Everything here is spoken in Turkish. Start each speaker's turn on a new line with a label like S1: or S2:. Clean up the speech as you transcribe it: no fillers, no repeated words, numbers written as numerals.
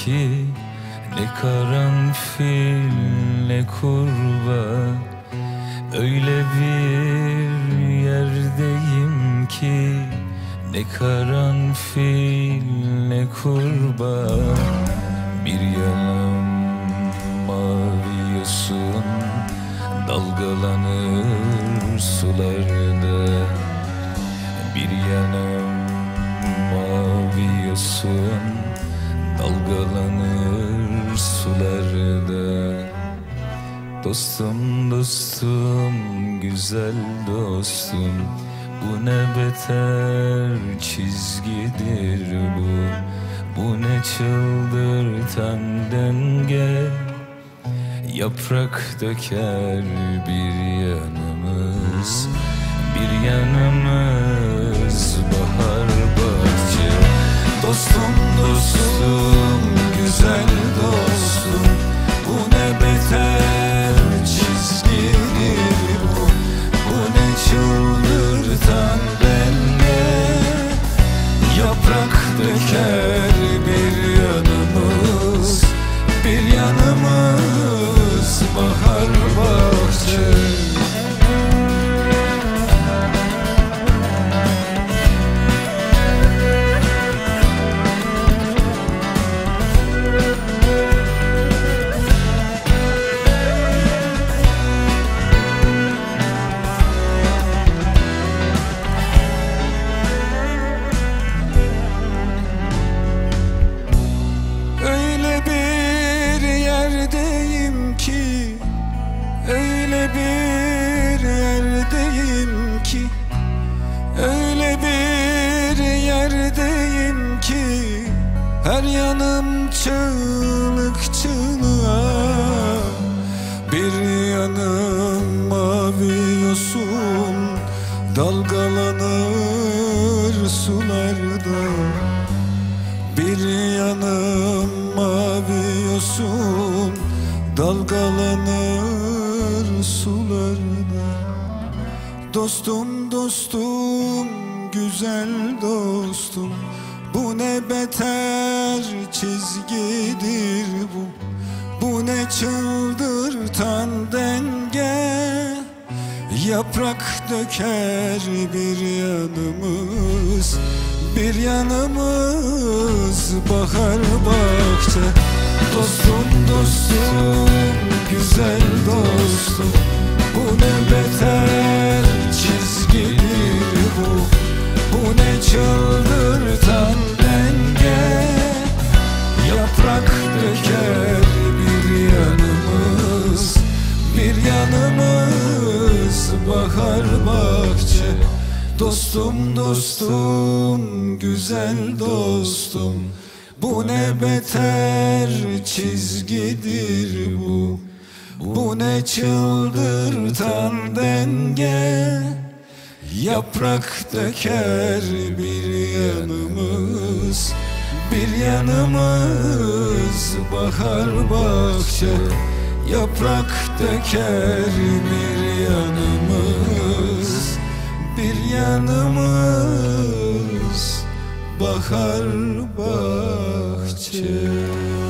S1: ki ne karanfil ne kurbağa. Öyle bir yerdeyim ki ne karanfil ne kurbağa. Bir yanım mavi yosun dalgalanır sularda. Bir yanım mavi yosun dalgalanır sularda. Dostum dostum güzel dostum, bu ne beter çizgidir bu. Bu ne çıldırtan denge, yaprak döker bir yanımız. Bir yanımız bahar bahçe. Dostum dostum güzel dostum, bu ne beter çizgidir bu. Bu ne çıldırtan denge, yaprak döker bir yanımız. Bir yanımız bahar bahçe. Öyle bir yerdeyim ki, öyle bir yerdeyim ki, her yanım çığlık çığlığa. Bir yanım mavi yosun dalgalanır sularda. Bir yanım mavi yosun dalgalanır sularda. Dostum dostum güzel dostum, bu ne beter çizgidir bu. Bu ne çıldırtan denge, yaprak döker bir yanımız. Bir yanımız bahar bahçe. Dostum dostum güzel dostum, bu ne beter çizgidir bu. Bu ne çıldırtan denge, yaprak döker bir yanımız. Bir yanımız bahar bahçe. Dostum dostum güzel dostum, bu ne beter çizgidir bu. Bu ne çıldırtan denge, yaprak döker bir yanımız. Bir yanımız bahar bahçe. Yaprak döker bir yanımız. Bir yanımız bahar bahçe.